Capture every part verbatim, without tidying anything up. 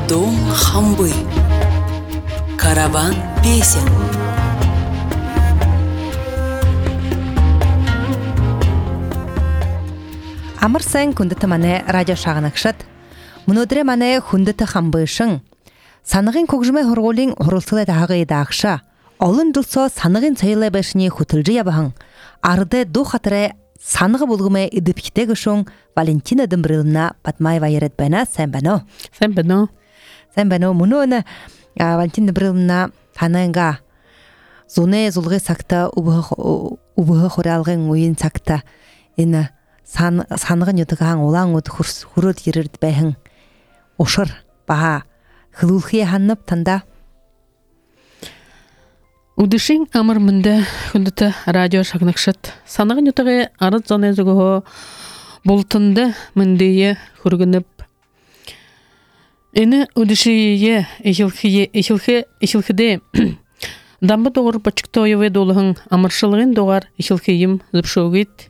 Дом хамбы. Караван песен. Амырсан күндіті мане радио шағынақшат. Мұнодыре мане хүндіті хамбышың. Санығын көкжімі ғырғолың ғырылсылы дағы едақша. Олын жылсо санығын сайылы бәшіне құтылжы ябағың. Арды до қатыры санығы болғымы едіпкіте күшің Валентина Дымбрылына Батмаева ерет бәна сән бәно. Сән бәно. Сән бәно. Мұны оны Валентина Дымбрылына таныңға зоне зұлғы сақта ұбығы қоралғын ойын сақта. Ені санығын өтіғаң олаң өт құрыд ерірді бәйін. Ошыр баға қылылқия ханып танда. Удышың амыр мінді күндіті радио шағынақшат. Санығын өтіғі арыд зоне зүгіғі болтынды міндейі хүргініп. Ені удышие ешілхіде дамбы доғыр бачықта ойывы долығын амыршылығын доғар ешілхейім зіпшоғыд.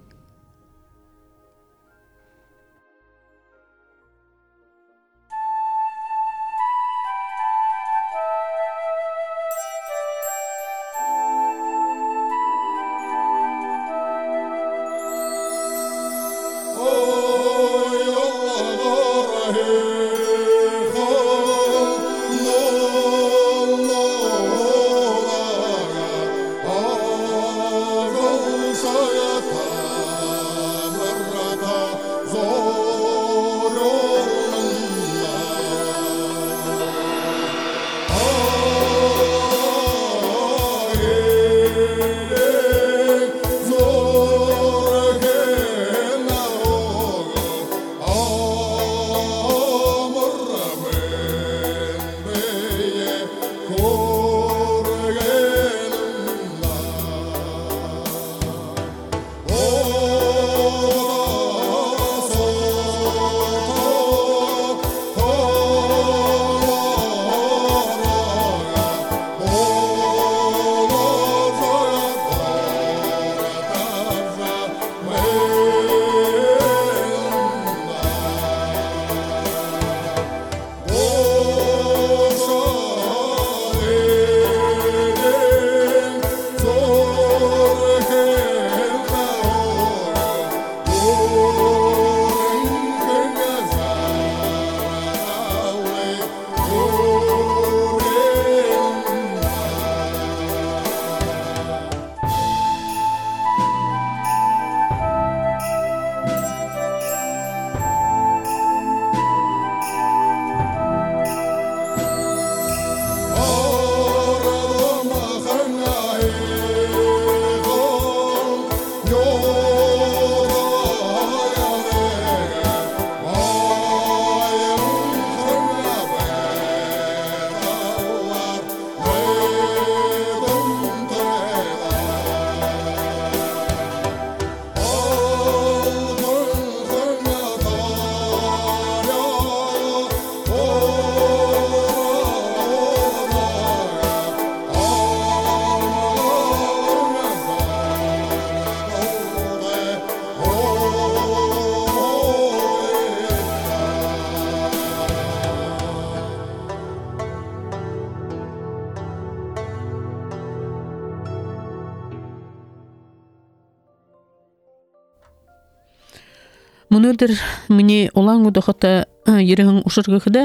Мұнырдыр міне олаң ұдықыта ерігін ұшырғықыда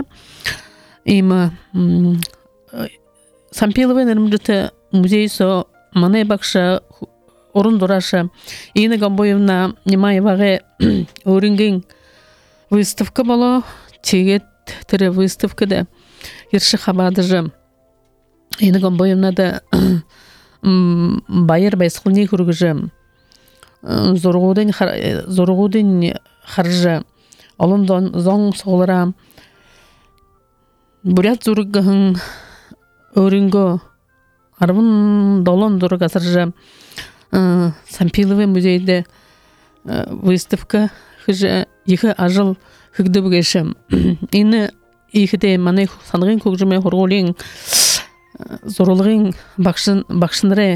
ема Сампеловен әрімдіті музей со мане бақша орын дұраша ені Гамбоевна Немаеваға өрінген выставка болу тегет тірі выставкада ерші қабадыжы ені Гамбоевна да байыр байсқылне көргіжі зорғудың харжа олым зоң соғылыра бурят зұрғығын өрінгі арбын долон зұрғы асыржа Сампилове музейде выставка хыжа екі ажыл хыгды бұгеші ені екіде маны санығын көкжіме хорғолың зорылығын бақшыныры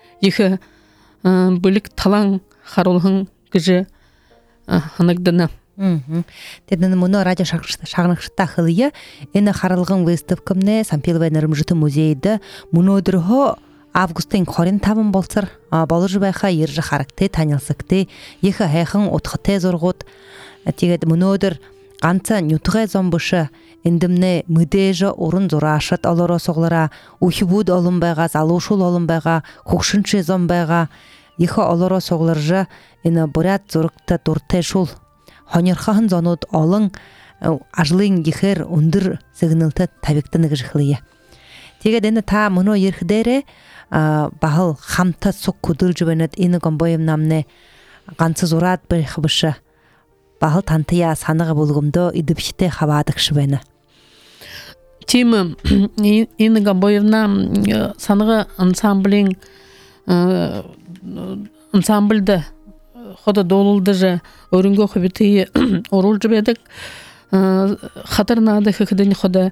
екі бөлік талаң харулығын кіжі анагдана Мгм. Теден муну радио шагнакшта хылыя эне харылгын выставкамне Сампилова нырымжыты музейде муну өдөрхө августын хорин тавын болсыр болыр байха ержі характы танылсыкты ехі хайхын отхыты зоргут тегед муну өдөр ганца нютугай зомбышы эндимне мыдежі орын зорашыт олоро соглара ухибуд олынбайга залушул олынбайга хукшынчы зомбайга ехі олоро согларжы эне бурят зорыкты дурты шул хонерхан зонут олың ажлын ехер ундыр сигнылты табиктыны гыжыхлыя. Тегед эне та муну ерхдере бахыл хамта сук кудыл жібенет ені гомбоем намне ганцы зорат бір хыбышы бахыл тантыя санығы болғымды идіпшіте хавадық шыбені. Тимі ені гомбоевна санығы ансамблин ансамбльді хода долылды же өрінгі хоббитые орул жібедік хатырнады хыкден хода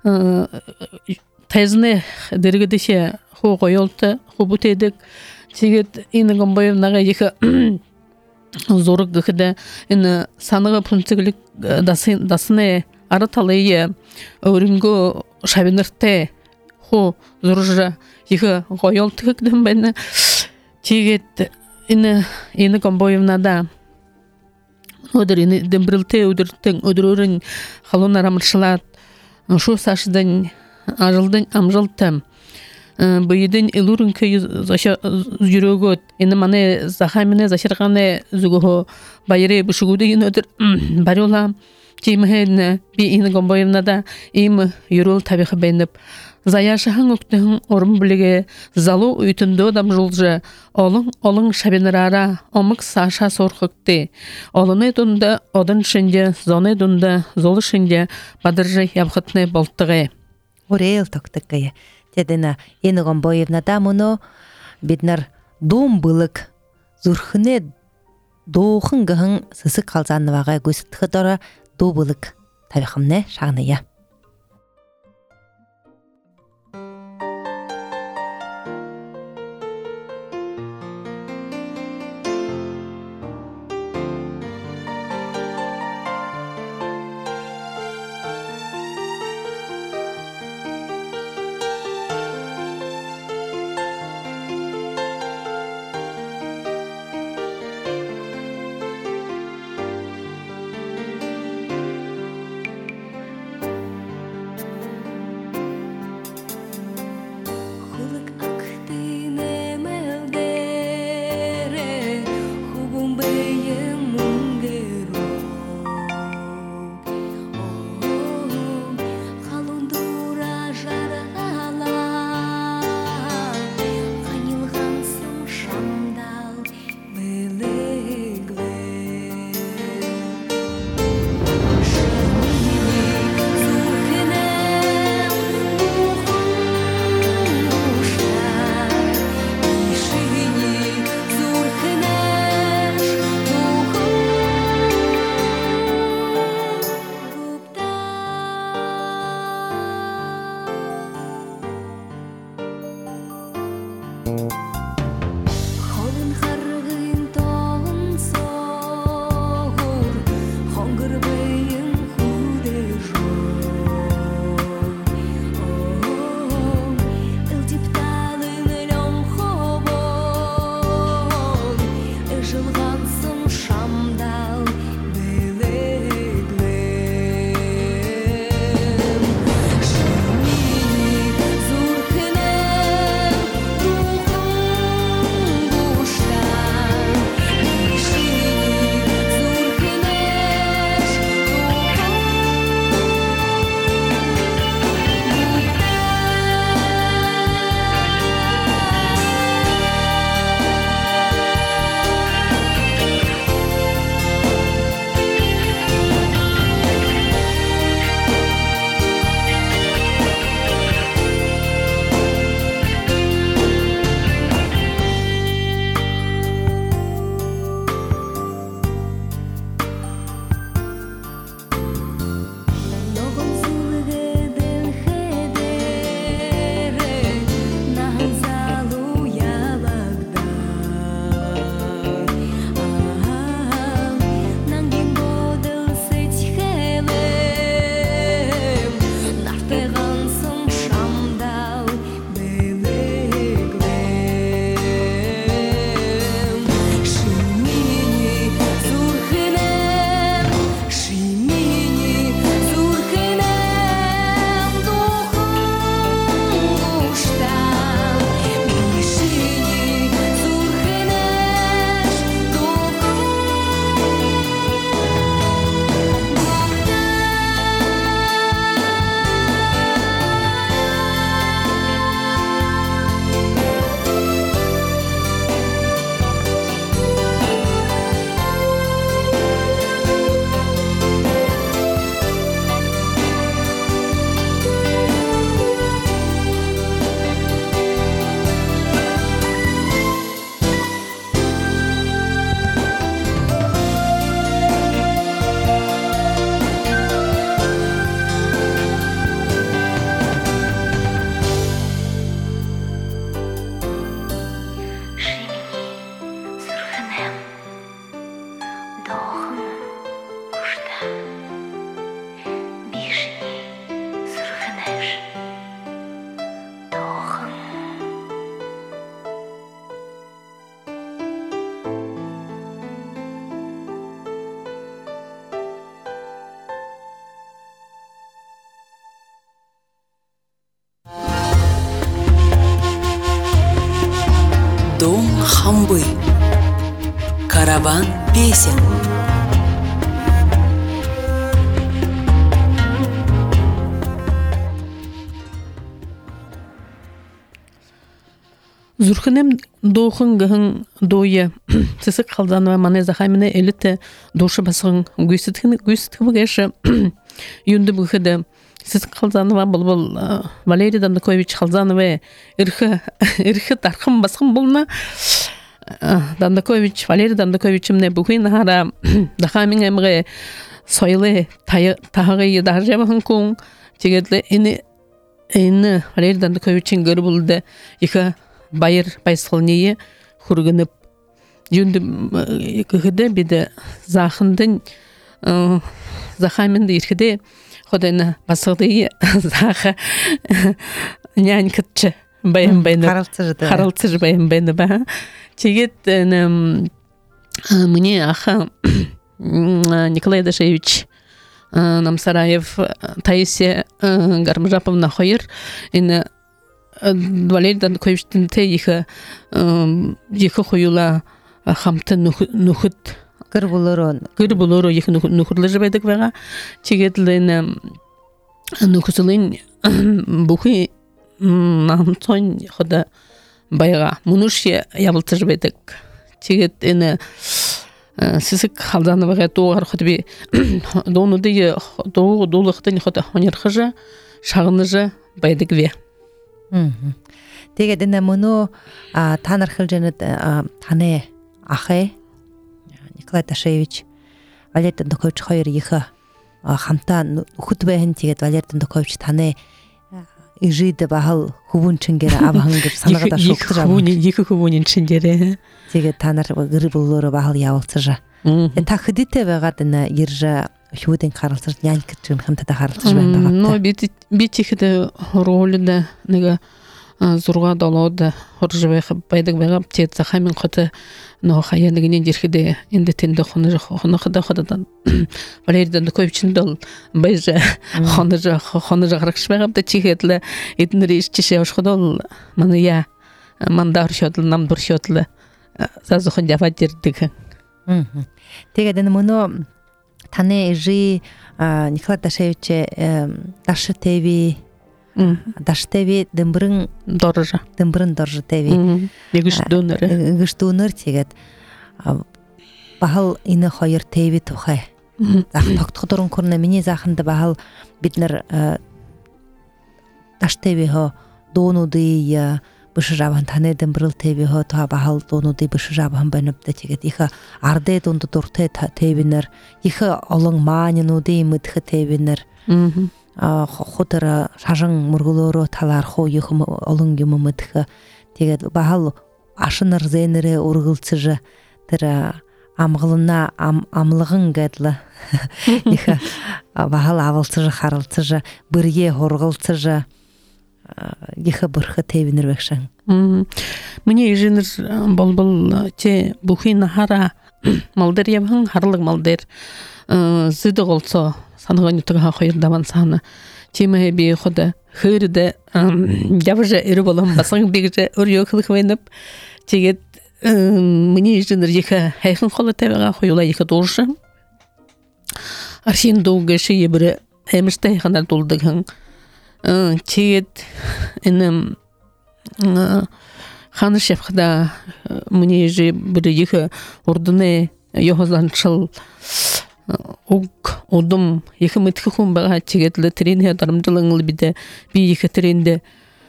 тайзыны дергедеше ху қойылты ху бұтедік тегет ені гомбоевнаға ехі зорық гыхыда ені санығы пунцеглік дасыны ары талайы өрінгі шабинырты ху зоржы ехі қойылты хыкден бәні тегет ені ені гомбоевнада өдір ені дембірілті өдірттің өдірөрін халуна рамыршылат шу сашыдың ажылдың амжылтым бүйдің илурын көй жүрөгөт ені маны захаміне зашырғаны зүгіхо байыры бұшығуды ені өдір бәрі олам кейміхені бі ені гомбоевнада емі юрул табиқы бәйніп заяшыхың өктіхің орын біліге залу үйтінді адам жолжы олың олың шабинырара омық саша сорқықты олыны дүнді одын шынде зоны дүнді золы шынде бадыржы ябқытны болттығы. Орел тоқтыққыя. Тедена ені гомбоевнада мұны биднар дом бұлық зұрхыны доғын ғын сысы қалзанываға көсіттігі дора до бұлық табиқымны шағыная. Хамбы. Караван песен. Зүрхінем доғын ғын дойы сісік қалданова мане захайміне әліті дошы басығын гүйсіткі бұғайшы үйінді бұғыды сісік қалданова бұл-бұл Валерий Дандакович қалданова үрхі тарқым басқын бұлна Дандакович, Валерий Дандаковичімне бұғын ағара дақамин әміғі сойлы тағы едар жабығын көң тегедлі әйіні Валерий Дандаковичін көрі бұлды екі байыр байсылнее хүргініп жүнді күхіді беді зақындың зақамынды еркіде қодайны басығды зақы нян күтші байын байны қаралтсыжы байын байны ба тегет мне аха Николай Дашевич Намсараев Таисия Гармжаповна Хойыр іні Валерий Дандаковичтің те екі екі қойыла қамты нүхіт Гүр бұлырын. Гүр бұлыры екі нүхірлі жібайдық баға. Тегетіліні нүхісілін бұхи нағымтон құда байға. Мұнышия ябылты жібайдық. Тегетіні сісік қалданы баға доғар құды бі доғыды доғы долықтың құда хонерқыжы шағыныжы байдық бе. Теге діне мұны таныр қылжаны таны ақы Николай Дашевич Валерий Дандакович қойыр екі қамта ұқыт бәйін тегет Валерий Дандакович таны үйжейді бағыл хубун чынгері абағыңгер санығыда шоқты жабын. Екі хубунин чынгері. Теге таныр ғыры бұлыры бағыл яуылсыжы. Тақыды тәбіға діне ержі Хюден Карлсер нян китчен хамтада Карлсер бен багатта. Но бит битихде ролда нега зурга далода хоржбе байдык багап тет захамин коты но хаянигинен дирхиде инде тенде хоны хоны хада хададан Валерий Дандаковичин дал байжа хоны жа хоны жа гаракш багап да тихетле этнриш чеше ошходол мания мандар шотл нам дур шотл зазухон жафатирдик. Теге ден моно Тане жи Николай Дашевич Дашы теви Дашы теви дымбырын доржа дымбырын доржа теви егіш доныр егіш доныр тегет бағыл ины қойыр теви тухай тоқтық дұрын көріне мене зақынды бағыл бітнір Дашы теви хо донуды бышы жабын таны дымбырыл теви хо туа бағыл донуды бышы жабын бәніпті тегет иқы арды донды дұрты тевинер иқы олың манинуды мүтхі тевинер құтыры шажың мұрғылыры талар хо иқы олың юмы мүтхі тегет бағыл ашыныр зейнірі ұрғылцыжы тірі амғылына амлығын гәдлі иқы бағыл авылцыжы қарылцыжы бірге ұрғылцыжы Ехы бұрқы тейвінір бәкшің. Мне ежінір бұл-бұл те бұхи нахара малдер ебің, харлық малдер зыды қолсо саныған үтіға қойырдаван саны. Темі бей құды хырды жабыжа үрі болам басың бекжі үрі өкілік вайнып. Тегет мне ежінір ехі хайқын қолы тәбіға қойыла ехі долшы. Аршин долгышы ебірі әмішті хайқанар долдығын. Тегет інім ханы шефқыда мне же бір екі ордыны йохозланшыл уг одым екі мүткі құм баға тегетлі трені дарымдылыңылы біді бі екі тренді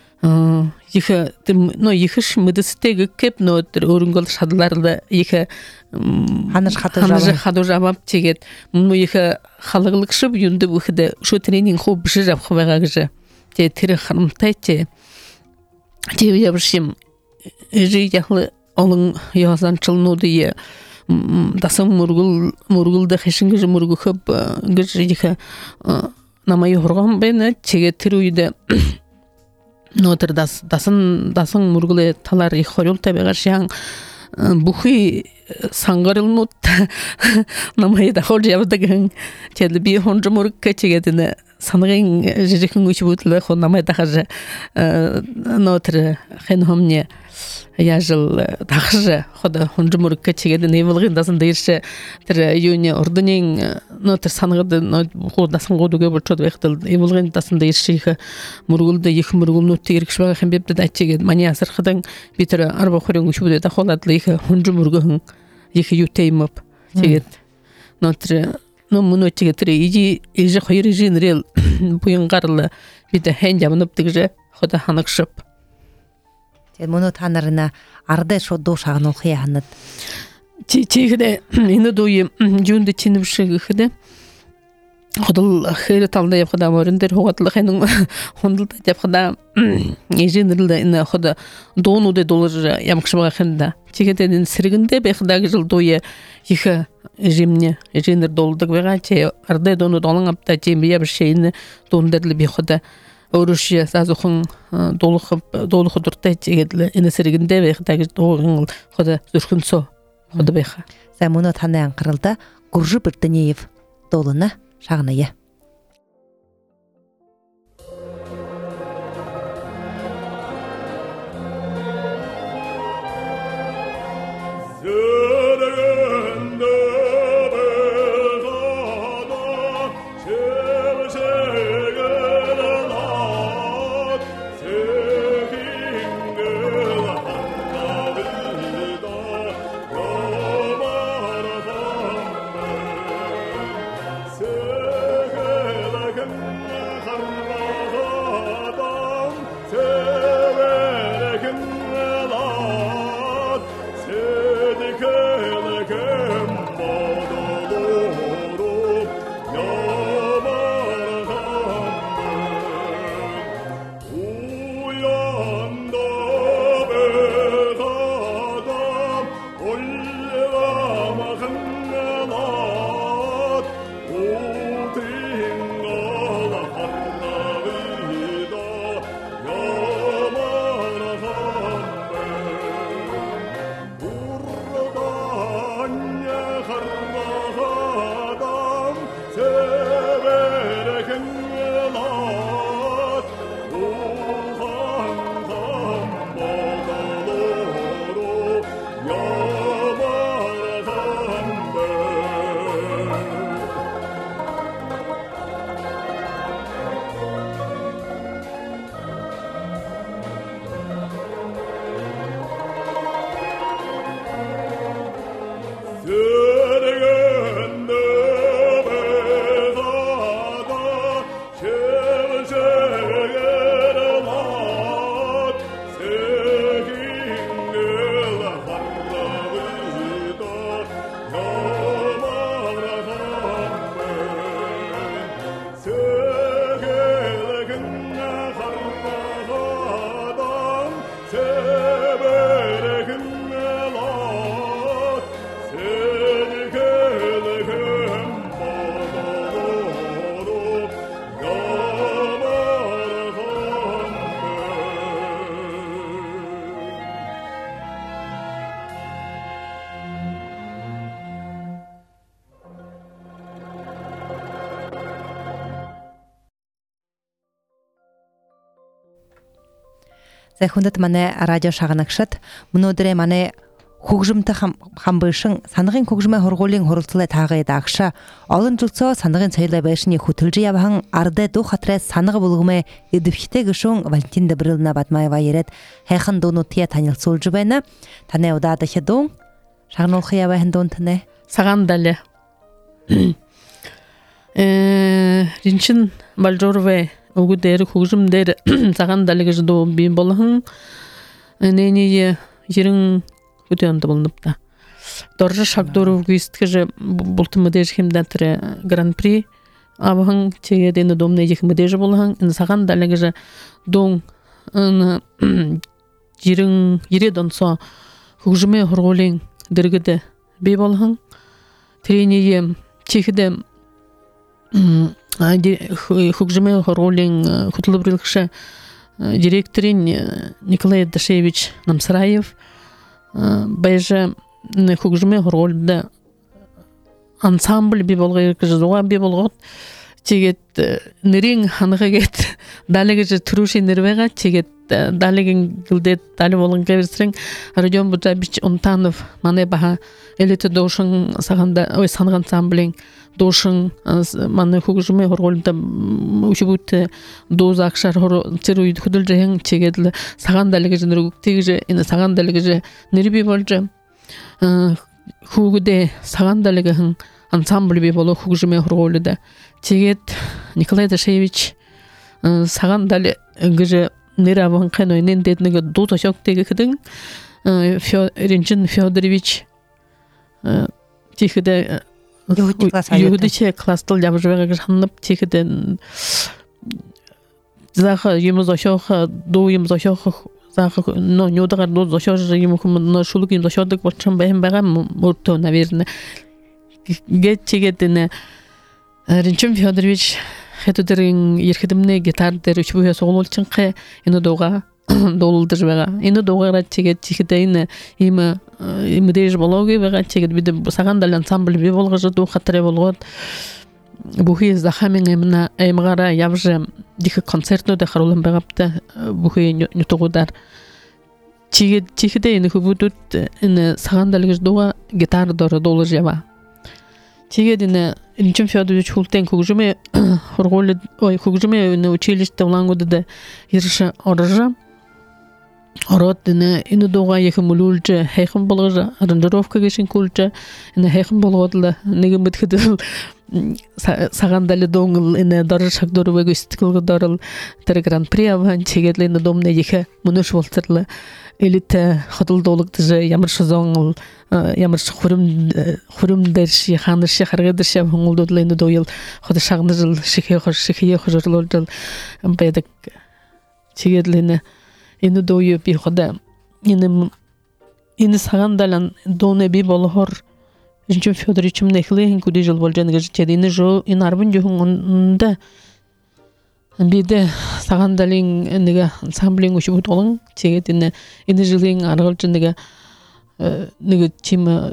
екі мүдістегі кеп но өрінгіл шадыларлы екі ханы қаду жабап тегет мұны екі қалығылық шып юнды бұқыды шу тренин құп біжі жапқы баға күжі те тірі қарымтай те те ябышым жи яхлы олың язанчыл нодые дасың мургул мургулда хешин гыжы мургу хөп гыжы диха намай хорган бена теге тируйда нотер дас дасын дасын мургуле талар ихорул табега шаң бухи сангарыл нот намай да хол ябдаган теде би хонжы мург кечегедине саныгын жирикин күчү бутулы хонамай дахажа нотр хенхомне я жил дахажа хода хонжумур кечеге не булгын дасын дейше тер юне ордунин нотр саныгды ходасын годуге болчод вехтел и булгын дасын дейше мургулда их мургулну тиркшбага хембепте дачеге мания сырхыдан битер арба хорын күчү бутулы дахолатлы их хонжумургын их ютеймоп тегет нотр но мунотиге тире иди иже хойри жинрел буйын гарлы биде хенжамынып тигже хода ханыкшып. Тен муну танарына арда шодо шагын окуянат. Чи чигде ине дойы жунды чинибшигиде. Ходул хейре талда япхада мөрүндер хогатлы хенин хондулда япхада ежинрилде ине хода донуде долар ямкшыбага хенда. Чигеден сиргинде бехдагы жыл дойы ихе жимне жинер долдык вегаче арда дону долын апта жембия бир шейни дондерле бехода орушия сазухун долухып долуху дурта чегедле ине сиргинде бехдагы догын хода зүрхүнсө хода беха. Самуно танаян кырылда Гуржи Биртанеев долуна шагная. Зайхундат мане радио шагынакшат, мунодре мане хугжымты хамбышың санығын көкжіме хорголин хорылтылы тағы едақша, алын жылсо санығын сайылы бәшіне хүтілжі ябағын арды ду хатры санығы болғыме едіпхите гүшің Валентинда біріліна батмайва ерет хайқын дону тия танил сол жібайна, тане удады хедоң, шағын ол қиябайын дон тіне? Саған далі. Ринчин Бальжорове Угудер хужумдер саган далеге ждо бин болһын. Ненее жерин өтөнді болныпта. Доржа Шагдоров гүйсткеже бултымыдеж хемдатре гран-при абыһын чегеден домне жехмыдеж болһын. Саган далеге дон жерин ере донсо хужуме хорголин дергеде бе болһын. Трение чехде Хукжиме хоролин хутлыбрылкша директорин Николай Дашевич Намсараев байжа Хукжиме хоролда ансамбль би болгай кыжыга би болгот чигет нерин ханагет далеге же туруши нервега чигет далеген гилдет дали болон геверсрең Родион Бутабич Онтанов мане баха элете дошың саганда ой санган самблең дошың мане хугжуме хорголда учубут доз акшар хор церуй худул жең чигетле саган далеге же нергуктеге же ин саган далеге же нерби болжы хугуде саган далеге хын ансамбль би боло хугжуме хорголда чигет Николай Дашевич саган дале гыже Нерабан кайной нендетнеге доза шоктеге кидин Ренчин Федорович тихиде югудиче кластыл жабжыга жанып тихиде заха юмза шоха до юмза шоха заха но нёдагар доза шоха юмхум но шулук юмза шодык болчам бэм бэгам мурто наверное гетчегетне Ренчин Федорович хэтүдэрин ерхэдэмнэ гитар дээр үчбүхэ сугуулчин хэ энэ дууга доолдож байгаа. Энэ дуугаараа чигээд чихдэ энэ им им дэж болохгүй байгаа чигээд бид саган дал ансамбл би болгож дуу хатарэ болгоод бүхий захамын эмна эмгара явж дих концертнууд харуулсан байгаатай бүхий нютугуудаар чигээд чихдэ энэ хүмүүдүүд энэ саган дал гэж дууга гитар дээр доолж яваа. чигээд энэ Ренчин Федорович хултен хугжуме хорголд ой хугжуме на училище улангуудад ирш оржа орот энэ энэ дууга яхан мулуулж хайхан болгож аранжировка гişin кулж энэ хайхан болгоод нэг мэдхэд сагандал донгл энэ дор шагдорвэг стикл дорл тэр гран-при аван чигээд энэ домне яха мунуш болцорлоо элите хотолдуулагдж ямар шозон ямар хурим хурим дэрши ханарши харгадэрши хөнгөлдөд энэ дойл хот шагнажл шихе хош шихе хожрлолдол байдаг чигээд энэ энэ дою би хода энэ энэ сагандалан доне би болохоор Ренчин Федорович нехлehen куди жыл болжан гэж чед энэ жо энэ арбын жохонда биде сагандалын нэгэ ансамблын үшбут олон чигээд энэ энэ жилийн аргалж нэгэ нэг чим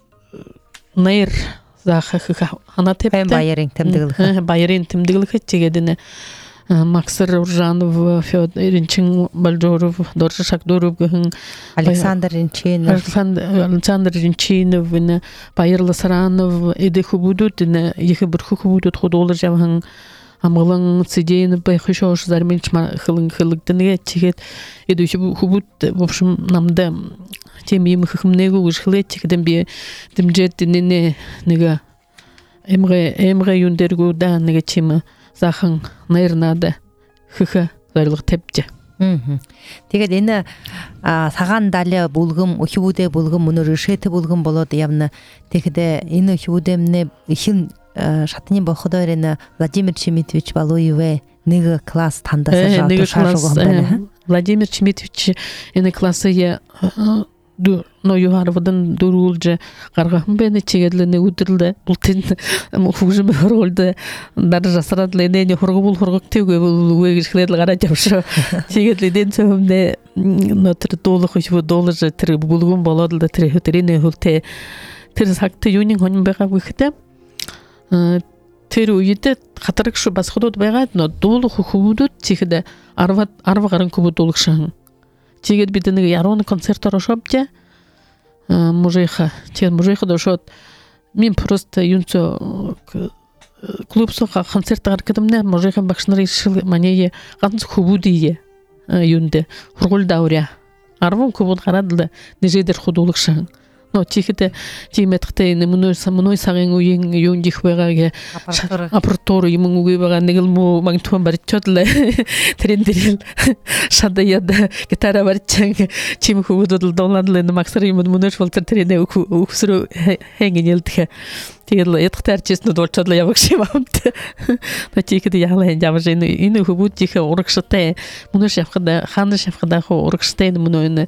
нэр захах ханатеп баярын тэмдэглэх баярын тэмдэглэх чигээд энэ Максар Уржанов, Ренчин Бальжоров, Доржа Шагдоров гэн Александр Ренчинов, Александр Ренчинов, ин Баяр Ласаранов, эде хубудут, ин ихе бүрху хубудут худолар жавхан амгалан цидейн байхышош зарминчма хылын хылыктыне чигэт эде хубут в общем намда тем им хымнего ушхлет чигэден би димжет нене нега эмре эмре юндергу да нега чима захан нэрнада хх зорилго тавьж. Тэгээд энэ саган дале булгам өчүүдэд булгам мөнөр шэт булгам болоод явна. Тэгэхдээ энэ өчүүдэмнэ ихэн шатны боходоор энэ Владимир Чимитович Балуевэ нэг класс тандасаа шаашгүй байна. Владимир Чимитович энэ классыг ду но юхарвдан дөрүүлж гаргахан байна чигэдлээ нэг өдөрлөө бултын хөгжим хорголд дар жасраад лэнэ хоргобул хоргогтэйгүй үгүй гэж хэлэл гараад явшаа чигэдлээ дэн цөмдө нотр дуулах их дуулж тэр бүлгүн болоод л тэр тэрний хөлтэй тэр цагт юуны хонь байгаагүй хэвтэ тэр үед хатарх ш бас ходод байгаад но дуулах хүмүүдүүд чихдэ арва арва гарын хүмүүд дуулгшан чигэд бид нэг ярон концертор шопче мужиха чигэд мужиха дошот мин просто юнцо клубсо концерт гаргадымна мужихан багшнарын шил манее ганц хөвүүдие юнде хургул дауря арвон хөвүүд гараад нэжэдэр худуулагшан но чихдэ чимэтхтэй мөнөө самной сагын үеийн юундих байгааг апартор юм үгүй байгаа нэг л муу магтуан барьчодлаа трендэрэл шадаяд гитара барьчан чим хөвөдөд донладлаа максар юм мөнөөш болтер тренэ өксрө хэнгэнэлдэх тэгэл ядахтай арчиснууд болчодлоо явагш юм амт но чихдэ яалаа явж энэ энэ хөвүүдийн урагштай мөнөөш явхад хаанаш явхад урагштай мөнөө энэ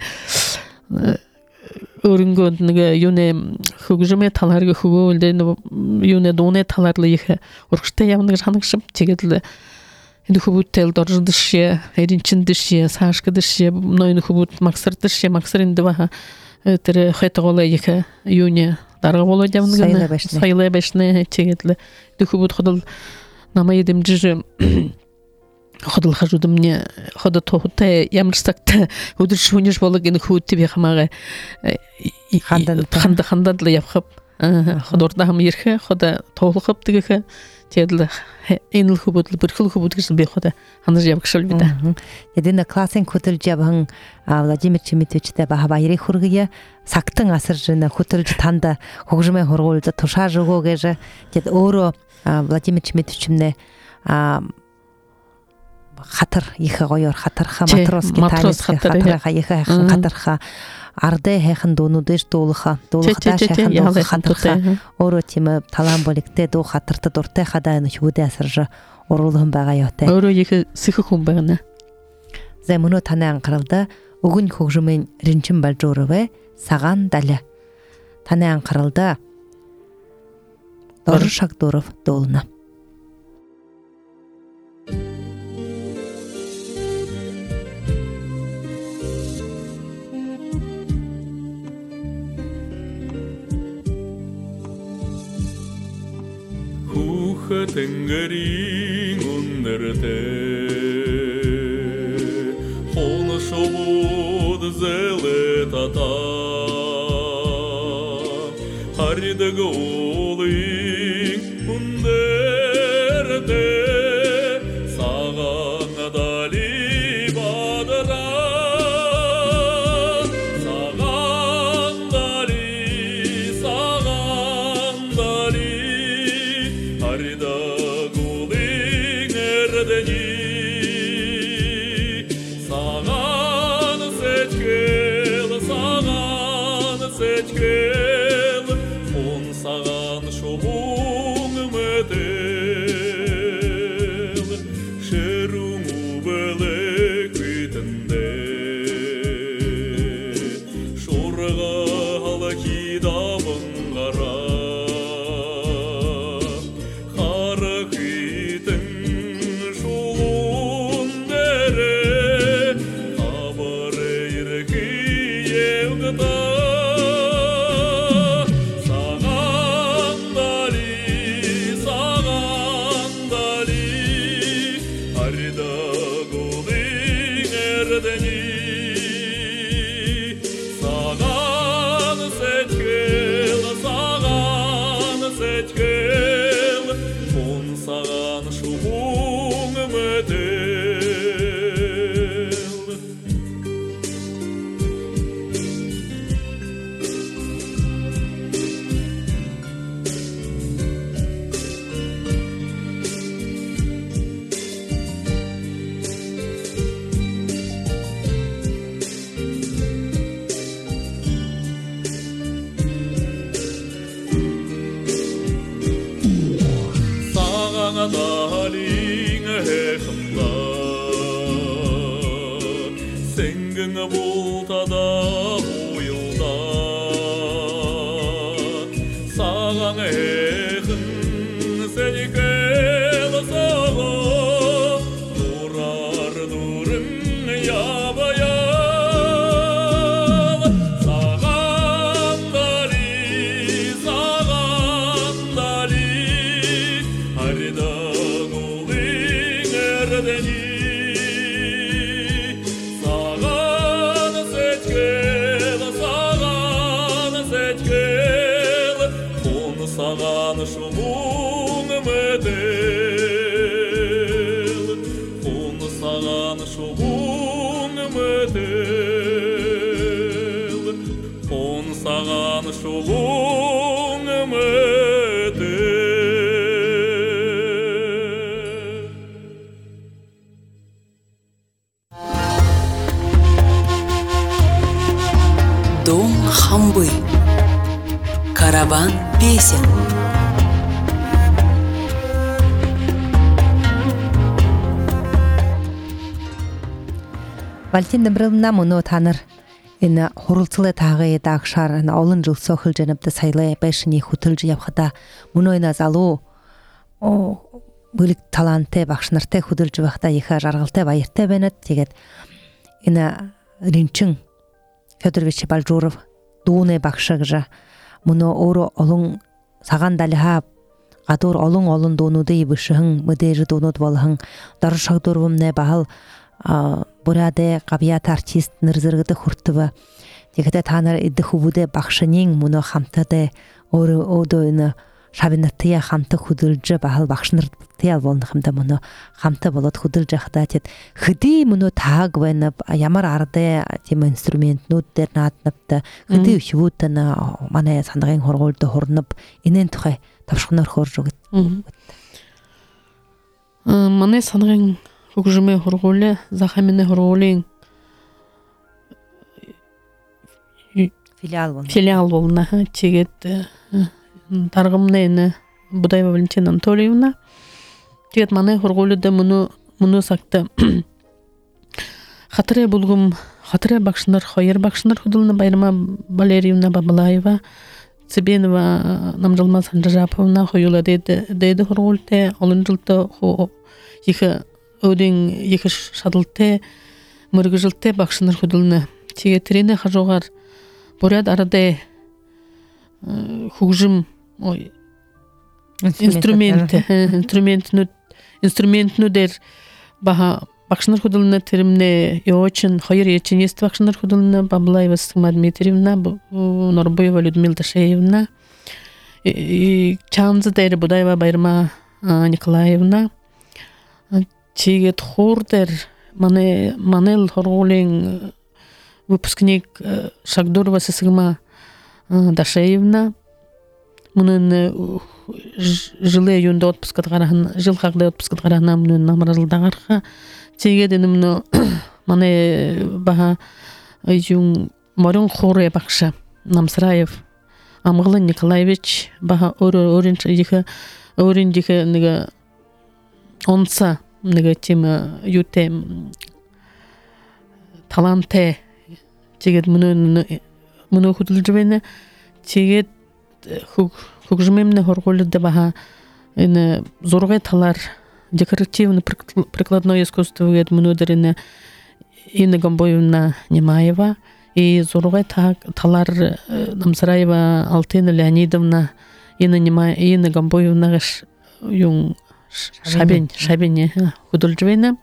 өрөнгөнд нэг юуне хөгжмө таларга хөгөөлдө юуне дууне таларлы их урагштай явна гэж ханагшим чигэд л энэ хөвөтөл дорждшээ эринчиндшээ саашгдшээ ноён хөвөт максардшээ максарын два тэр хэтголоо их юуне дарга болоо явна гэж сайлаа башны чигэд л хөвөт ходол Нама едем жижи ходил хожу до мне хода тохуте ямрстакта удир шуниш болагин хут тебе хамага ханда хандадла япхап ходорда хам ерхе хода толхап тиге тедла энл хубутл бирхул хубутгис бе хода хандар япкшыл бида Едина классен көтөл жабын Владимир Чемитовичте бахабайри хургия сактың асыржына хөтөлж танда хогжме хорголда туша жогогеже дед оро Владимир Чемитовичне хатыр ихе гойор хатырха матросский танец хатырха ихе хатырха арде хехэн донудеш долха долхта шехэн долха хатырха оро тиме талан болекте до хатырты дорте хадайны хүдэ асыржа орулгын бага ёте оро ихе сиххун багна Зэмүнө таны анкаралда өгүн хөгжмөн ринчин балжуурове саган дали таны анкаралда Дорж Шагдуров долна Хуха тенгерин ундерте Хона шобуд зеле тата Харидаг олин ундерте Саган дали бадара Саган дали Саган дали Харидаг олин эрдени Саган сечкел Саган сечкел Фон саган шобун метел Шерун убелек битенде Шорга халакида бангара Харакитен шулун дере Хабары ирки евгата Саган дали, саган дали Харидаг олин эрдени Саган сечкел, саган сечкел Фон саган шубун метел Саган далин хехында Сенгін болтада ойылда Саган хехін сенекел сағы Дурар дурын ябаял Саган дали, саган дали Харидаг олин эрдени Саган сечкел, саган сечкел Фон саган шубун метел Фон саган шубун метел Фон саган шубун метел Дом хамбы. Караван песен. Валентин Дымрылна мұны таныр. Ені хорылцылы тағы дақшар, ені олын жыл соқыл женіпті сайлы бәшіне хүтілжі япқыда мұны ойна залу бүлік таланты бақшынырты хүтілжі вақта егі жарғылты байырты бәнет тегет. Ені ринчің Федорович Балжуров дуыны бақшығыжа мұны оры олың саған далыға гадур олон олон дуунуудын ибшхэн мэдээж дуунууд болхон даршаг дурвмнэ бахал буряде гавьят артист нэрзэргэдэ хүртвэ тэгэхдээ та нар идэх хөвөдө багшнын мөнө хамтаадэ өөр өөдөө энэ шавинатыя хамтаг хөдөлж бахал багш нар тээл болно хамтаа мөнө хамтаа болоод хөдөлж явахдаа тэгэд хөдий мөнө тааг байна ямар ардэ тийм инструментнууд дээр нааднавта хөдий хөвөд на манай сандрын хоргоолд хорноб энэн тухай тавшхнаар хорж өгд. Манай сандрын хөгжмийн хоргоолын захамины хоргоолын филиал болно. Филиал болно. Тэгээд таргамны Будаева Валентина Анатольевна тэгээд манай хоргоолд мөнө мөнө сагта хатре булгум хатре багшнар хоёр багшнар хөдөлнө Байрама Валерьевна Бабалаева Цыбенова Намжалма Санжаповна хоёулаа дээд дээд хоргоолтэй олон жилдээ их өдин их шадалтай мөргөжилтэй багшнар хөдөлнө. Тэгээд тэрний хажуугаар буряд арады хөгжим ой инструмент инструментнууд инструментнуудээр баха багшнар хөдөлнө тэрмнэ ёочин хоёр ячинист багшнар хөдөлнө Баблаева Сыгма Дмитриевна Норбоева Людмила Дашеевна и Чанза дээр Будаева Байрама Николаевна чигэт хурдэр манай манел хоргоолын выпускник Шагдурова Сыгма Дашеевна мунун жылы юнда отпускат гарахан жыл хагда отпускат гарахна мунун намразылдагарха чигэт энэмнө мане баха юн морон хоре бакша Намсраев Амглын Николаевич баха орин жиха орин жиха нега онца нега тема юте таланте чигэт мунун мунун хөдөлжвэна чигэт хөгжмэмнэ хоргоолд баха энэ зургай талаар декоративно прикладное искусство гэд мөнөдөр энэ Инна Гомбоевна Немаева и зургай талаар Намсраева Алтина Леонидовна Инна Немаева Инна Гомбоевна юн шабен шабене хөдөлжвэна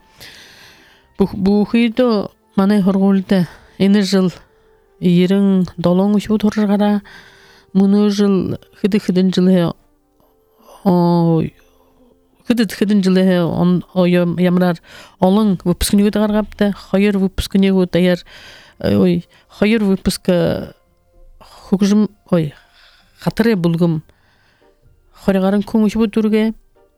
бүхийдо манай хоргоолд энэ жил ерэн долоон шууд хоргара мөнө жил хэд хэдэн жил о хэд хэдэн жил он ямраар олон выпускникүүд гаргавта хоёр выпускникүүд даяар ой хоёр выпуск хөгжим ой хатре булгам хоригарын хүн шууд дүргээ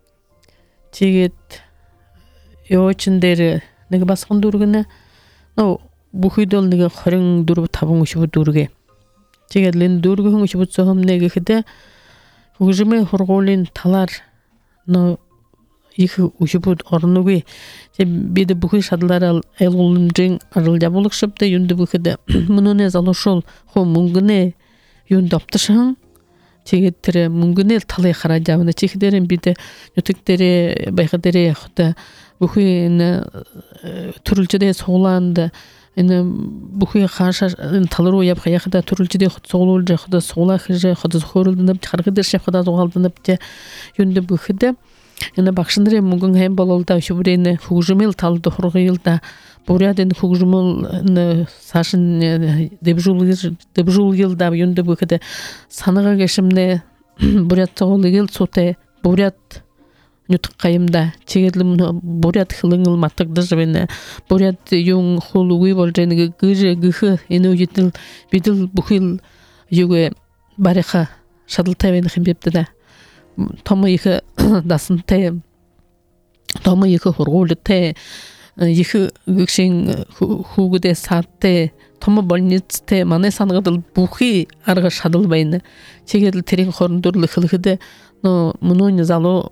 тэгээд ёочин дээр нэг басхан дүргэнэ но бүхийдэл нэг двадцать четыре таван шууд дүргээ тэгээд лэн дүргэн шууд зөмнэ гэхэд хөгжмийн хоргоолын талаар но их ушибуд орнуги бид бүхий шадлаар айлгуулмжин арылжа болгошпты юнды бүхэд мөнөне залушул хо мөнгөнэ юнд оптошан тэгээд тэр мөнгөнэ талыг хараад явна чихдэрэн бид нүтэг дээр байха дээр явахта бүхий энэ төрөлждөө суулаанд энэ бүхий хаашаа тал руу явах яхада төрөлждөө цуглуулж явахда суулах хад хөөрөлдөнд харгад дээр шавхада зугаалданд юнд бүхэд энэ багш нарын мөнгөн хэм бололда шүбрэн хөгжмөл талд хургыйлда буряд энэ хөгжмөл сашин дэвжүүлгэр дэвжүүлгэлда юнд бүхэд санага гэшмнэ буряд цогылгэл цуте буряд нют кайымда чигэдлэм буряд хылынгыл матагдаж бэнэ буряд юн хулуги болжэн гыжэ гых энэ үйтэл бидэл бүхэл югэ бариха шадалтай бэн хэмбэптэ том их дасантай том их хоргоолтой их гүшин хүүгдээ сааттай том больництэй манай санагдал бүхий арга шадал байна чигэдэл тэрийн хорндурлах хэлэхэд но мөнөний залуу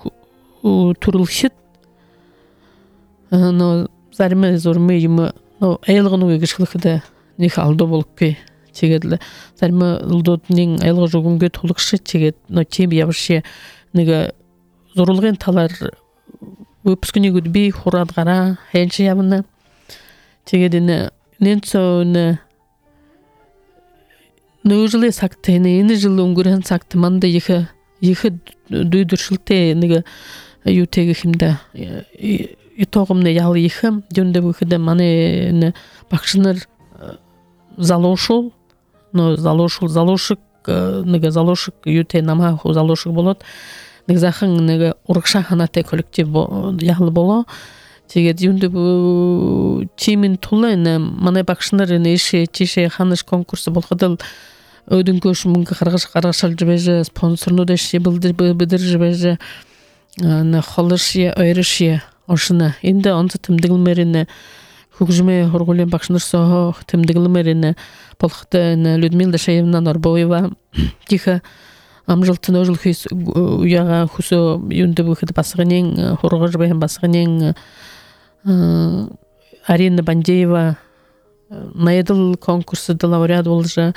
төрөлшөд но зарим зурмы юм но айлгын үгэж хэлэхэд нэг алдуу болгүй чигэдэл зарим улдуудын айлгаж өгөнгө тулгшиж чигэд но чим явши нэг зурлагын талаар выпускникүүд би хураад гараа хэнч явна тэгээд энэ нэнцэн нөөжлээ цагт энэ жил өнгөрсөн цагт манд их ихе дүйдүршүлте неге ютеги химде итогымны ялы ихем жөнде бүхеде мане бакшыныр залошул но залошул залошик неге залошик юте нама залошик болот неге захын неге урыкша ханате коллектив ялы боло тегет жөнде бу чимин тулайны мане бакшыныр не ише чише ханыш конкурсы болгодыл өдүн көш мунга каргыш карашал жебеже спонсорну деши билдир бидир жебеже на холышия ойрышия ошына инде онты тимдигилмерине хугжме хоргулен бакшнырсо тимдигилмерине полхта Людмила Шаевна Норбоева тихо амжылтын ожыл хис уяга хусо юнде бухет басгынен хоргож бен басгынен Арина Бандеева наедыл конкурсы лауреат болжа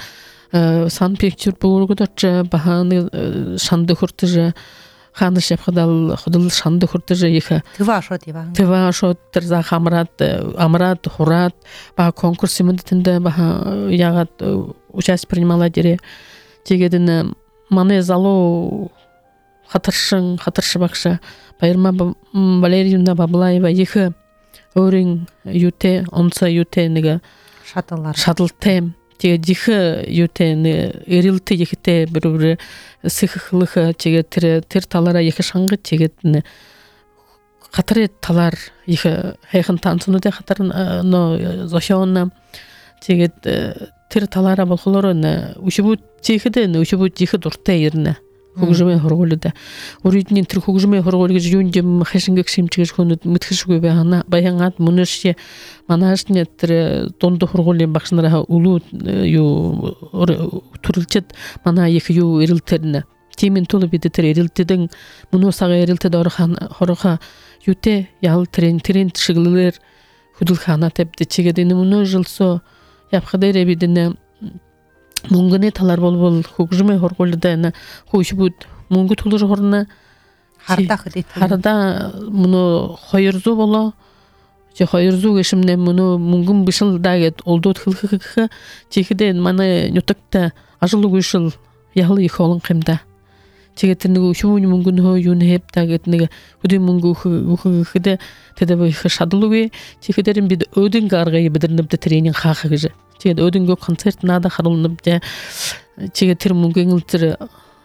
Санкт-Петербургда баханы шанды хуртыжа ханы шепхадал худыл шанды хуртыжа иха Тыва шот еба. Тыва шот терза хамрат амрат хурат ба конкурсы мындтында ба ягат участие принимала дере тегедин мане залу хатыршын хатыршы бакша Байырма Валерьевна Баблаева иха өрин юте онса юте неге Шатылар. шатылтем те дихе ютен эрилте ехте бир-бир сыхлыха теге тир тир талара ехе шаңгы тегетне катыры талар ехе хайхын тансыны да катыр но зошонна тегет тир талара болхолорны ушубу тегеден ушубу тихе дурте ерне хугжме хорголда уриднин тир хугжме хорголга жундем хашингек шимчигеш хонут митхишгө бана баянгат муныши манашне тир тонду хорголен бакшнара улу ю турилчет мана ек ю эрилтерне тимин толу биде тир эрилтеден муну сага эрилтеде орхан хорха юте ял трен трен шиглер худулхана тепте чегедени муну жылсо япхадере бидене Мунгане талар бол-бол хугжме хорголда на хушбут мунгу тулур хорна Харда хыдет. харда муну хойрзу боло же хойрзу гешимне муну мунгун бышыл дагет олдот хылхыхы чекиден мана нютакта ажылы гышыл яхлы ихолын кемда чегетинге ушуун мунгун хо юн хеп дагетниге худи мунгу хыхыде тедебе хшадлуге чекидерин бид өдүн гаргай бидирнибде тренинг хахыгы Чегет өдүнгө концерт нада харылынып же чегет тир мунгеңилтир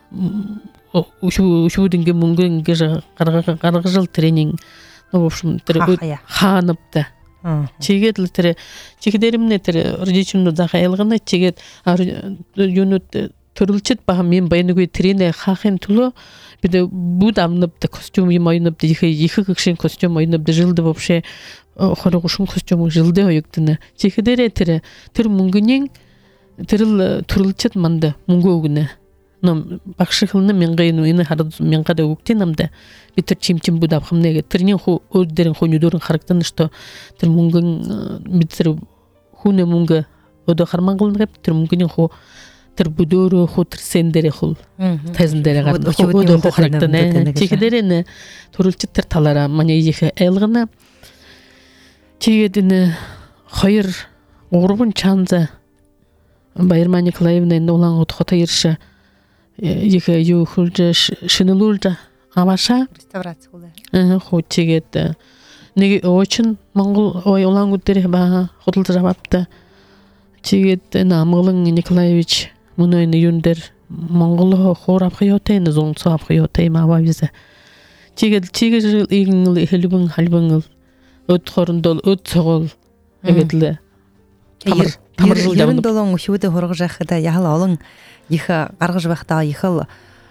ушу ушу динге мунгеңге карга каргыжыл тренинг ну в общем тир ханапта чегет тир чегедеримне тир родичимну захайлгына чегет юнут төрүлчет ба мен байныгы трене хахен тулу биде будамныпты костюм майныпты ихе ихе кишин костюм майныпты жылды вообще хорогушун костюм жылды оюктуна чегедере тир тир мунгунен тирил турулчет манда мунгугуна но бакшыхылны мен гайну ины хард мен када уктенамда битер чимчим будап хымнеге тирнен ху өддерин хонюдорун характаны что тир мунгун битер хуне мунга өдө хармангылын геп тир мунгунен ху тир будору ху тир сендере хул тезиндере гат өдө ху характаны чегедерене турулчет тир талара мане ихе элгына чегедине хайыр урбун чанза Байырма Николаевна улан отхота ирше ихе ю хулже шинылулда аваша Реставрация булар. хо чегет неге очень монгол ой улан гуддере ба хотулда жабапты чегет намылың Николаевич муны юндер монгол хорап хыётен зонцо ап хыётей мава визе чегет чегет игингил хелбин халбингил өт хорундол өт согол эгетле тамыр тамыр жыл Ерін долың үшуді хорғы жақыда яғыл олың ехі қарғыж бақта ехіл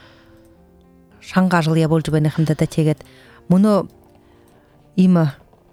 шаңға жыл я бол жүбәні қымда да тегет. Мұны имі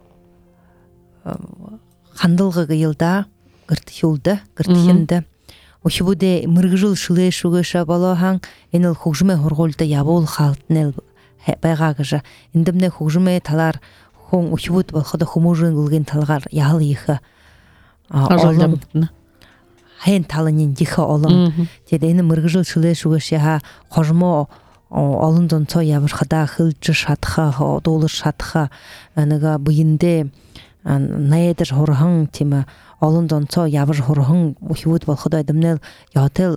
қандылғы ғылда ғырты хюлды, ғырты хенді. Үшуді мұрғы жыл шылы шуғыша балахан еніл құғжыме хорғылды ябол қалтын әл байғағыжа. Ендімне құғжыме талар хоң үшуд балқыда хумужын ғылген талғар яғыл ехі. Олым хайын талынен дихе олым. Теде ені мұрғыжыл шылы шуғыша қожмо олындон со ябырқада хылчы шатха, долыр шатха, аныға бұйынде наедір хорғың темі олындон со ябыр хорғың үшуд балқыда әдімнел ятыл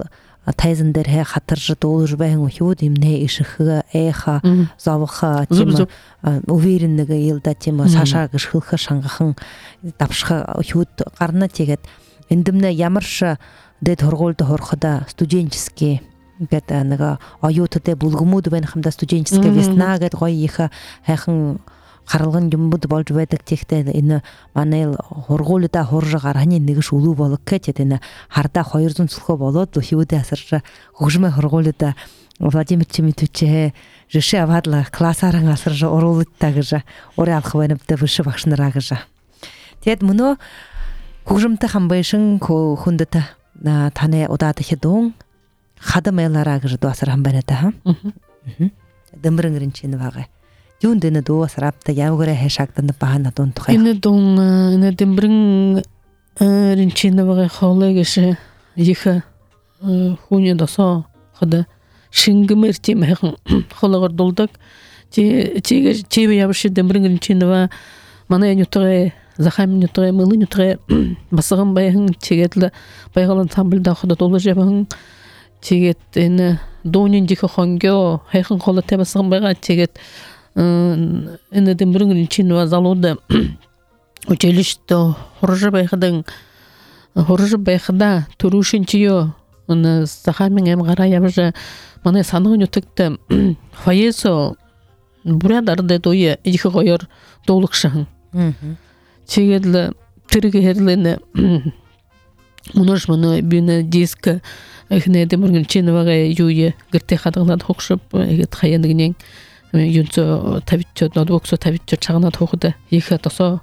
тайзендерге хатыржы долуж бәң ухуд имне ишихы эха завха тема уверенныгы елда тема саша гышхылхы шаңгахын тапшха ухуд карна тегет эндимне ямырша де торголды хорхада студенческий гэта нага аютте булгумуд бен хамда студенческая весна гэт гойиха хайхын каралган жумбуд болж байдаг техте энэ манел хорголда хоржа гараны нэгш улуу болок гэтэна харда хоёр зуун цөлхө болоод хивүүдэ асарча хөгжмө хорголда Владимир Чемитүче жишээ авадла классаран асаржа оруултта гэж орой алах байнабда высший багш нараа гэж тэгэд мөнөө хөгжмөнтэй хамбайшин хүндэт таны удаад хэдүүн хадамэлараа гэж дуасар хамбайна та дэмбэрэн чинь байгаа юунд энэ дуу сарапта явгаараа хэшагдана баана дуун тухай энэ дуун энэ дэмбэрэн ринчин байгаа хоолой гэж их хүний досоо хада шингэмэр тийм хоолойгоор дулдаг чи чи чи явш дэмбэрэн ринчин ба манай нютрэ захам нютрэ мэлэн нютрэ басган баян чигэдл баягал ансамбльда хада дулж яван чигэд энэ дуунин дих хонгё хайхан холотэй басган байгаа чигэд энэ дэмбэрэн чинь залууд училишто хорж байхадан хорж байхада төрүшинчиё энэ захамын эм гараа явж манай санагын утагт фаесо бурадард дое их гоёр дуулгшхан чигэдл тэрэг хэрлэн мунож мано бина диск эхнэ дэмбэрэн чинь байгаа юуе гэртэ хадгалаад хогшоп игэт хаянагнын юнцо тавиччод ноутбуксо тавиччод чаганаад хооход их тосоо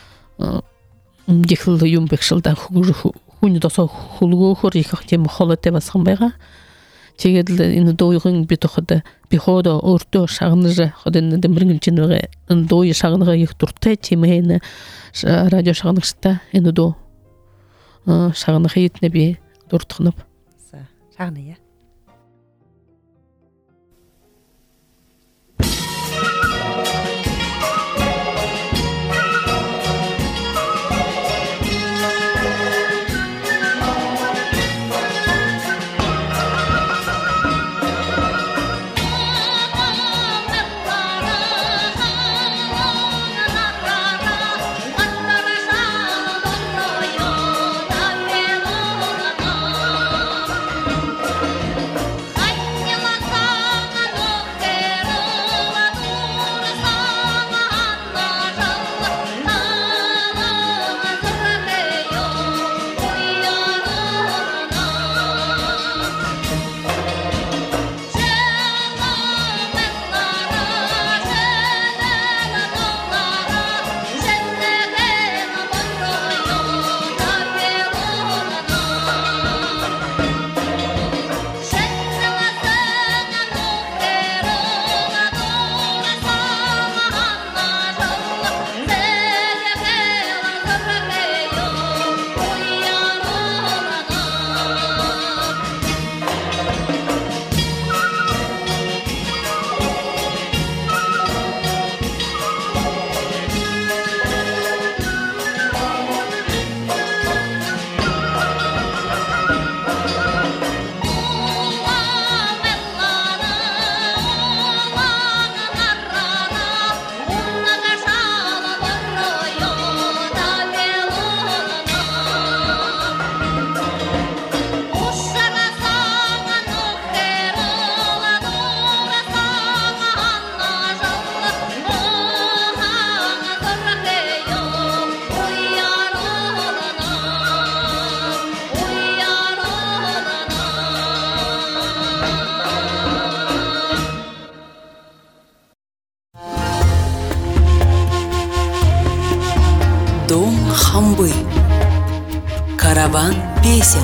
дихл юм бэкшэлдэ хүн тосоо хулгөөхөр их тийм холотой басхан байгаа. Тэгээд энэ дуугийн би тоход би хоод өөртөө шагнаж ходын дэмбэрэн чинь байгаа энэ дуугийн шагнага их дуртай тийм ээ радио шагнагчтай энэ дуу шагнах хитнэ би дуртахнав. Шагная. Дом хамбы. Караван песен.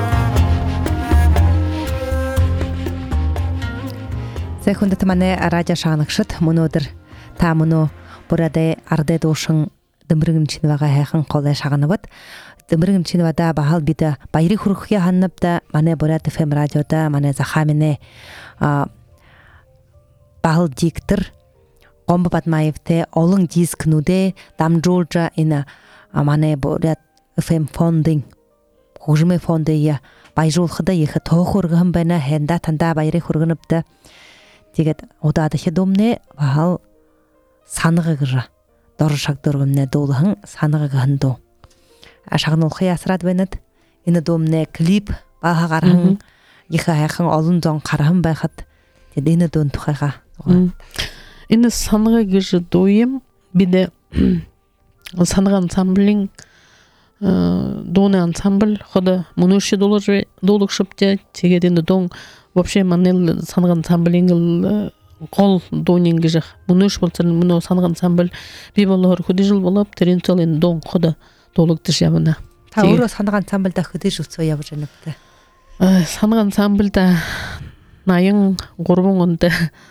Зэхүндэт мане радио шагнагчд мөнөөдөр та мөнөө бүрээд ардэ дуушин дэмбэрэн чинь байгаа хайхан голой шагнавд дэмбэрэн чинь бада бахал бид баярыг хүргэхээ ханнавда манай бүрээд эф эм радиода манай захаминэ а бахал диктор Гомбо Бадмаевтэй олон дискнүүдээ дамжуулж энэ манай бүрээд эф эм фондын хөгжмийн фондын байжуулхыда ихе тоох ургын бана хэнда танда байры хургыныпты. Тэгээд удадахи домне бахал саныгыгыра. Доршак дөргөмне доолхан саныгыгынду. Ашагнуулхи асрад бэнэт энэ домне клип баха гархан ихе хайхан олон зон гархан байхад тэгээд энэ дон тухайга. Энэ саныгыгыжы доим биде саныгы ансамблин доны ансамбль хода мунуши долажы долукшыпте тэгээд энэ дон вообще манел саныгы ансамблин гол донингыжы мунуш болсын муну саныгы ансамбль би болор худи жыл болуп терентол энэ дон хода долуктыш явына. Та өөрөө саныгы ансамбльда хөдөж өцөө явж байнапты. Саныгы ансамбльда наян гурван онда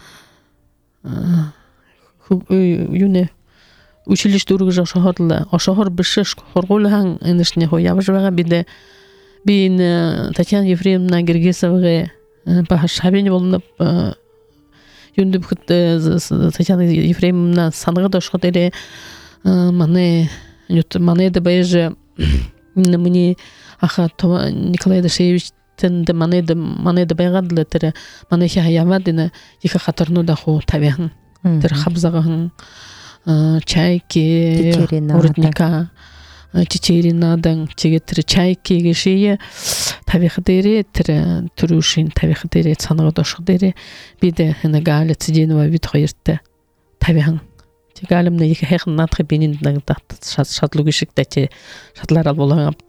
юне училище дөрөг шахарлы ошохор бишш хоргулхан энэшне хо явж байгаа биде би энэ Татьяна Ефремовна Гергесовага баха шабени болнуп юнде бухт Татьяна Ефремовна саныгы дошхот эле мане нют мане да беже мне аха Николай Дашевич тенде мане да мане да байгадлы тере мане хя явадына иха хатарну да хо табян тер хабзагахан чайки урдника чичеринадан чигетер чайки гешие табихдере тер турушин табихдере саныгы дошхдере биде эне гале цидинова вид хайртта табян чигалымны иха хехн натхы бенин дагта шатлугышык даче шатлар ал болган апта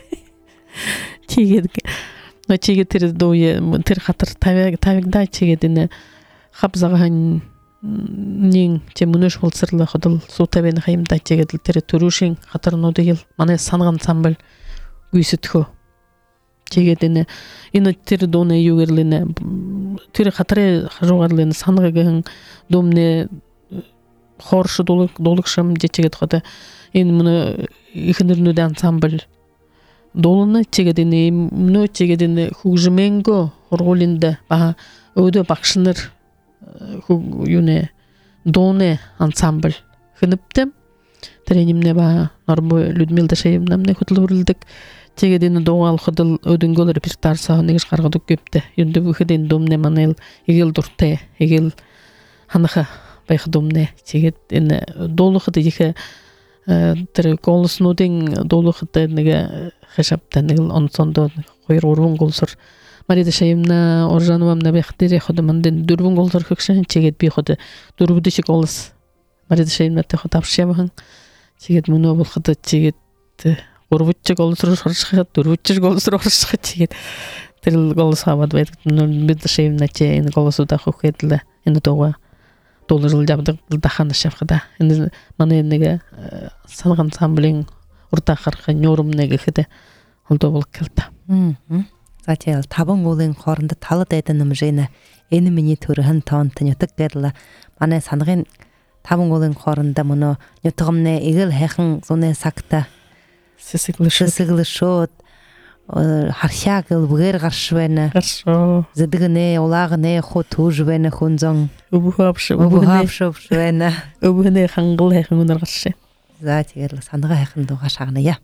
чигет но чигет тер дое тер хатар табяг табигда чигедине хабзагахан нин темунуш болсырлы ходыл сутабен хайымда чегедил тер турушин хатарнуды ел мане саныгы ансамбль үйсөтхө чегедине ино тер доны югерлине тер хатары жогарлыны саныгы домне хоршы долук долукшам жечегет хода эн муну ихнернуде ансамбль долуны чегедине муну чегедине хугжменго хорголинде ба өдө бакшыныр юне доне ансамбль хыныптым тренimне ба норбой Людмила Дашевна мне хөтлөрлүдүк чегедине доғал хөдөл өдөнгөл репертуар сагыныгыш каргадык көптө юнде бүхеден домне манел игел дурте игел ханыха байхдомне чегет эне долухыды ихе тер колуснудың долухыды неге хашаптан ил онсондо койр урун голсур Мария Дашевна Оржановна бехтере ходымандын дөрвүн голсур хөкшен чегет би ходы дөрвүдү голс Мария Дашевна те хотапшабын чегет муну булхыды чегет урвуччу голсур шоршыгы дөрвүччу голсур шоршыгы чегет тел голс хабад байт Мария Дашевна че ин голсуда хокетле ин тога доллар жыл жабдык даханы шафкада энд мане неге саныгы ансамблин уртахарха нёрум неге хеде олдо бол келта. Мм. Зател табын голын хорында талыд эденим жена эни мени төрөн таант нютык гэдла мане саныгын табын голын хорында муну нютыгымне игел хайхан зуне сакта сесиглешот харшагыл бүгер гаршвена Хорошо. зэдгне улагне хотужвена хунзон Убухапшы убухапшвена убухне хангыл хайхан унар гаршы. зател саныгы хайхан дуга шагна я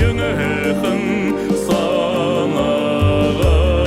еңехін санаға.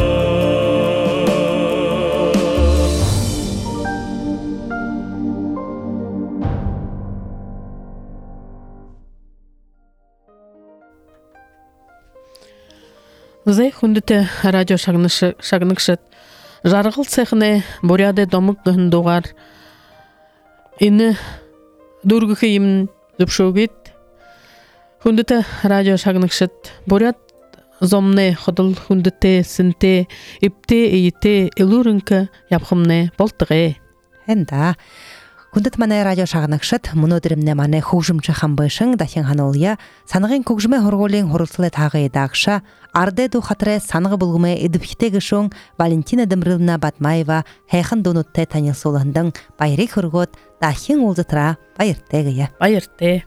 Зай хундыте радио шагныкшыт. Жаргыл цехне буряде домык гындугар. Ины дургыхим зупшогит. Хундыте радио шагныкшыт. Бурят зомне ходыл хундыте синте ипте ийте илурынка япхымне болтыгы. Энда. Хүндэт манай радио шагнагшат мөнөөдрөмнэ манай хөгжимч хамбышин дахин ханууля санагын хөгжмө хоргуулын хуралцлаа таагы даагша ардэ ду хатрэ санага булгумэ эдвхтэй гишүүн Валентина Дэмрэлна Батмаева хайхан дунуттай танилцууландан баярыг хөргөөд дахин уулзатраа баяртай. Баяртай.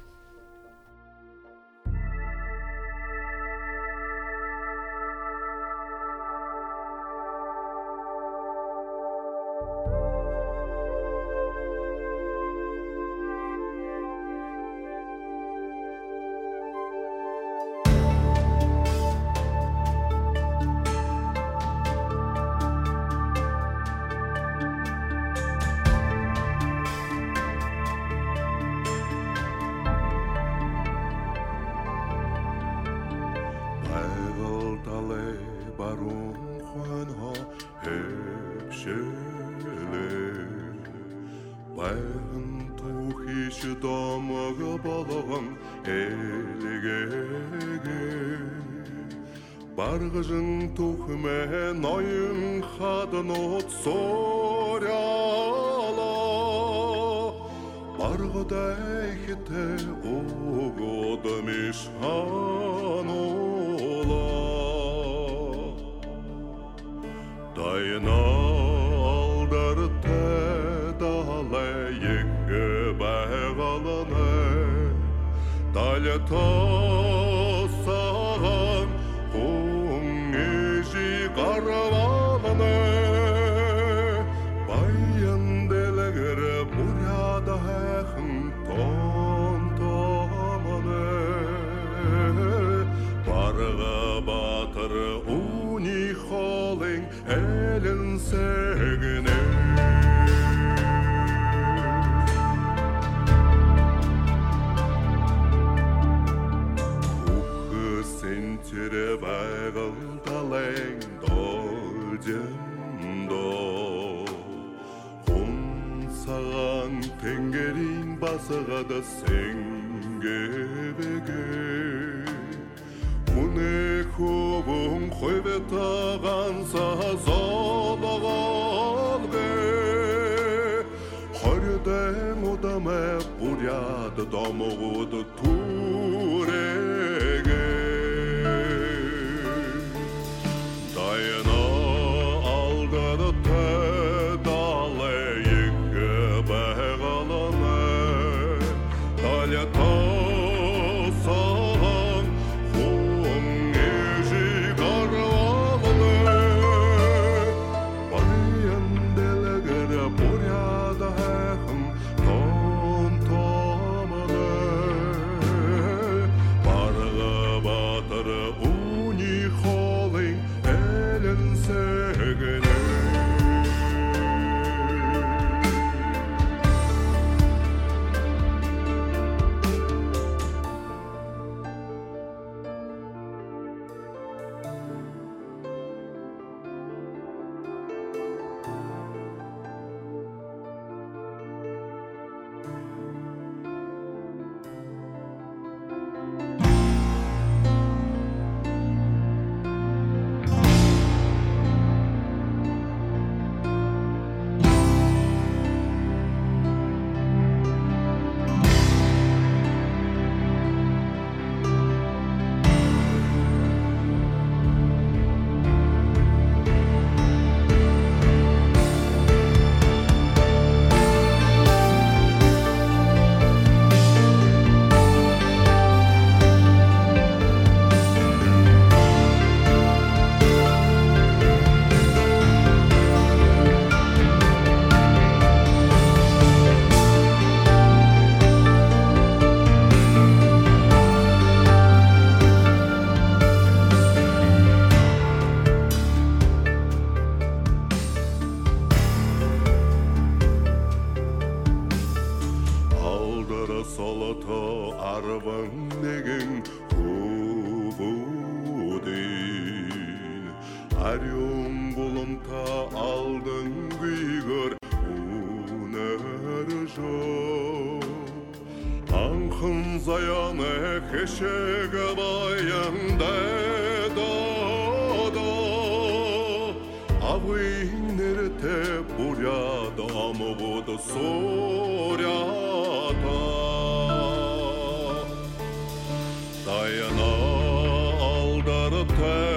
Баргыжын тухмен ойын хадын от соряла Баргыдай хите оғыды мишанола Дайна алдар тәдалы екі бағаланы Далята саған Карваны байынделгер буряда хын тонтаманы барга батыр уни холың элин сегне ухы сентире байгыл талeng Саған теңгерін басыға да сенге беге Құне көбің қойбе таған сазалаған ге Қордың одаме бұряды дамығуды туреге Дайына алғады тәдалы екі бағаланы Далята саған құң ежі қарвалыны Байынделгер бұряда әқым тонтаманы Арюң бұлымта алдың күйгір өнері жоқ. Аңқын заяны кешегі баянды дадо. Авыйнерте буряда амығыды сорята. Даяна алдары